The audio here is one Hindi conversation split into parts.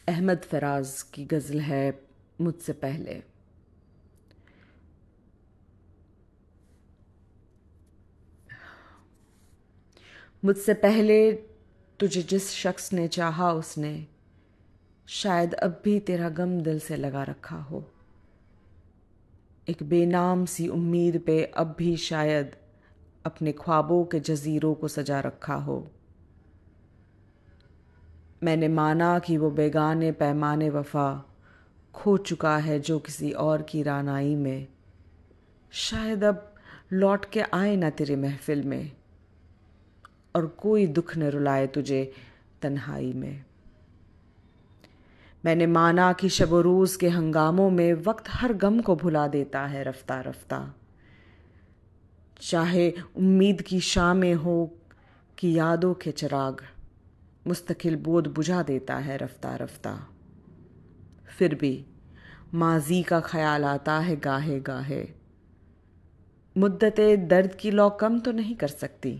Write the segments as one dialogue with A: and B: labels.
A: अहमद फराज की गज़ल है मुझसे पहले। मुझसे पहले तुझे जिस शख्स ने चाहा उसने शायद अब भी तेरा गम दिल से लगा रखा हो। एक बेनाम सी उम्मीद पे अब भी शायद अपने ख्वाबों के जजीरों को सजा रखा हो। मैंने माना कि वो बेगाने पैमाने वफा खो चुका है जो किसी और की रानाई में। शायद अब लौट के आए ना तेरे महफिल में और कोई दुख न रुलाए तुझे तन्हाई में। मैंने माना कि शब व रोज़ के हंगामों में वक्त हर गम को भुला देता है रफ्ता रफ्ता। चाहे उम्मीद की शामें हो कि यादों के चिराग मुस्तकिल बोध बुझा देता है रफ्ता रफ्ता। फिर भी माजी का ख्याल आता है गाहे गाहे। मुद्दते दर्द की लौ कम तो नहीं कर सकती।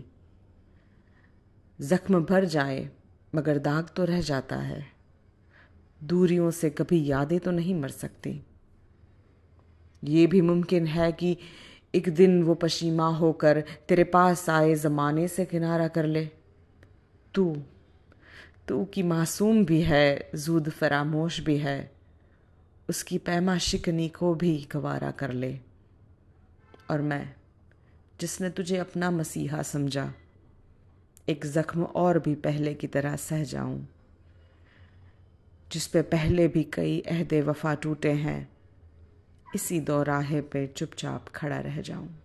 A: जख्म भर जाए मगर दाग तो रह जाता है। दूरियों से कभी यादें तो नहीं मर सकती। ये भी मुमकिन है कि एक दिन वो पशीमा होकर तेरे पास आए ज़माने से किनारा कर ले। तू तू की मासूम भी है, ज़ूद फरामोश भी है। उसकी पैमा शिकनी को भी गवारा कर ले। और मैं जिसने तुझे अपना मसीहा समझा एक ज़ख्म और भी पहले की तरह सह जाऊं। जिस पे पहले भी कई अहदे वफा टूटे हैं, इसी दौराहे पे चुपचाप खड़ा रह जाऊं।